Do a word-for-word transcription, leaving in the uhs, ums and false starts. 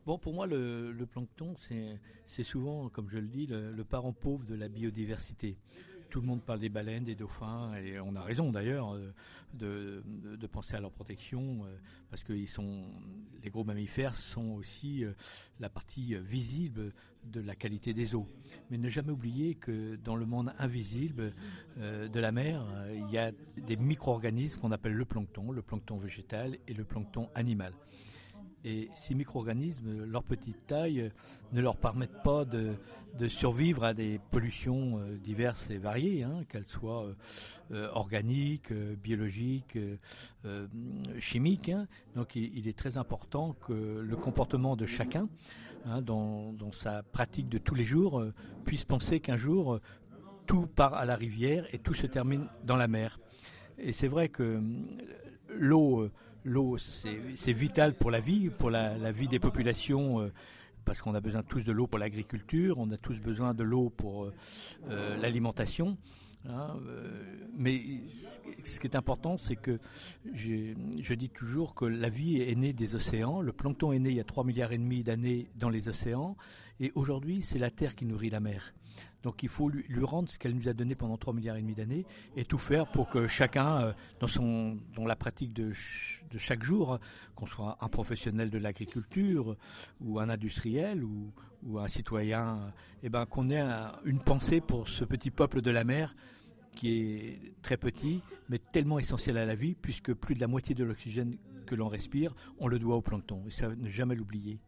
Bon, pour moi, le, le plancton, c'est, c'est souvent, comme je le dis, le, le parent pauvre de la biodiversité. Tout le monde parle des baleines, des dauphins, et on a raison d'ailleurs euh, de, de, de penser à leur protection, euh, parce que ils sont, les gros mammifères sont aussi euh, la partie visible de la qualité des eaux. Mais ne jamais oublier que dans le monde invisible euh, de la mer, euh, il y a des micro-organismes qu'on appelle le plancton, le plancton végétal et le plancton animal. Et ces micro-organismes, leur petite taille, ne leur permettent pas de, de survivre à des pollutions euh, diverses et variées, hein, qu'elles soient euh, organiques, euh, biologiques, euh, euh, chimiques. Hein. Donc il, il est très important que le comportement de chacun, hein, dans, dans sa pratique de tous les jours, euh, puisse penser qu'un jour, euh, tout part à la rivière et tout se termine dans la mer. Et c'est vrai que euh, l'eau... Euh, L'eau, c'est, c'est vital pour la vie, pour la, la vie des populations, euh, parce qu'on a besoin tous de l'eau pour l'agriculture, on a tous besoin de l'eau pour euh, l'alimentation. Hein, euh, mais ce qui est important, c'est que j'ai, je dis toujours que la vie est née des océans. Le plancton est né il y a trois milliards et demi d'années dans les océans, et aujourd'hui, c'est la Terre qui nourrit la mer. Donc il faut lui, lui rendre ce qu'elle nous a donné pendant trois milliards et demi d'années et tout faire pour que chacun, euh, dans, son, dans la pratique de, ch- de chaque jour, hein, qu'on soit un professionnel de l'agriculture ou un industriel ou, ou un citoyen, euh, eh ben, qu'on ait un- une pensée pour ce petit peuple de la mer qui est très petit mais tellement essentiel à la vie puisque plus de la moitié de l'oxygène que l'on respire, on le doit au plancton. Et ça, ne jamais l'oublier.